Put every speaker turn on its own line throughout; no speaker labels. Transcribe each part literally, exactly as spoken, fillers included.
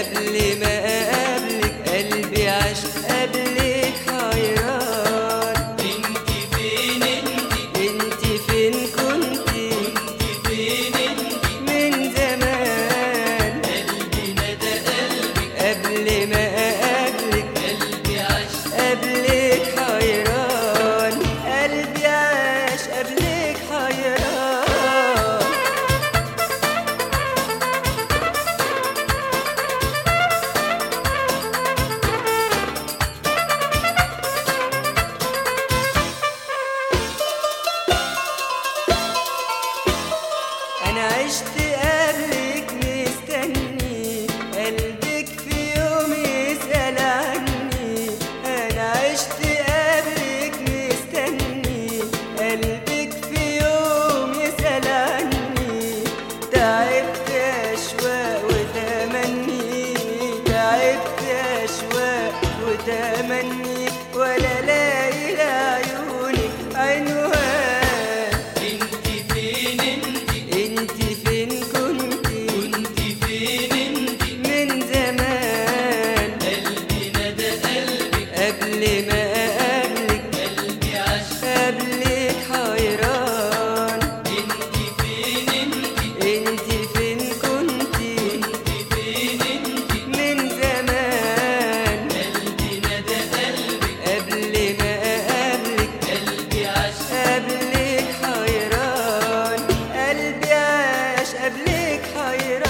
قبل ما اقابلك قلبي عاش قبلك حيران.
انت فين انت
انت فين كنتي
كنت فين انت
من زمان؟
قلبي ندى قلبك
قبل ما اقابلك
قلبي عاش
قبلك حيران. قلبي عاش قبلك حيران. أنا عشت قبلك مستني قلبك في يوم يسأل عني. أنا عشت قبلك مستني قلبك في يوم يسأل عني. تعبت أشواق وتمني تعبت أشواق وتمني ولا لاقي لعيونك عنوان.
انت فين انت
انت فين كنتي
كنت فين انت
من زمان؟
قلبي ندى قلبك
قبل ما اقابلك
قلبي عاش
قبلك حيران.
انت فين انت
انت فين كنتي
كنت فين انت
من زمان؟
قلبي ندى قلبك
قبل ما اقابلك
قلبي عاش
قبلك حيران. قلبي عاش قبلك حيران.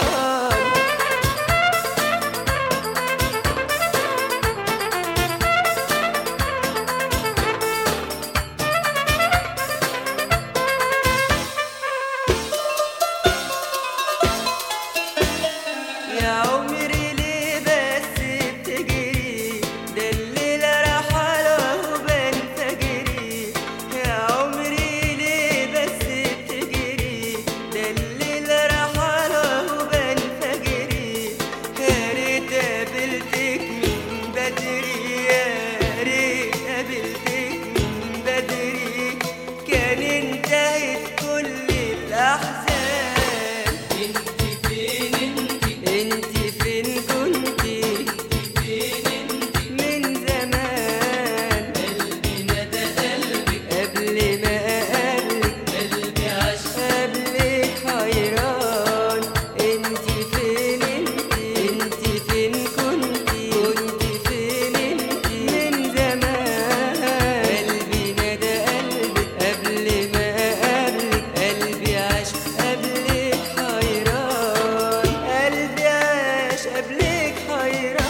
يا عمري ليه بس بتجري؟ ده الليل رحل وهو بنفجري. يا عمري ليه بس بتجري؟ ده الليل رحل وهو بنفجري. يا ريت قابلتك من بدري يا ريت قابلتك من بدري كان انتهت كل الأحزان.
انت فين انت
انت فين كنتي
فين انت
من زمان؟
قلبي ندى قلبك
قبل ما اقابلك
قلبي عاش
قبلك حيران. انت فين انت انت فين كنتي كنت فين انت من زمان؟ قلبي نادى قلبك قبل ما اقابلك قلبي عاش قبلك حيران. قلبي عاش قبلك حيران.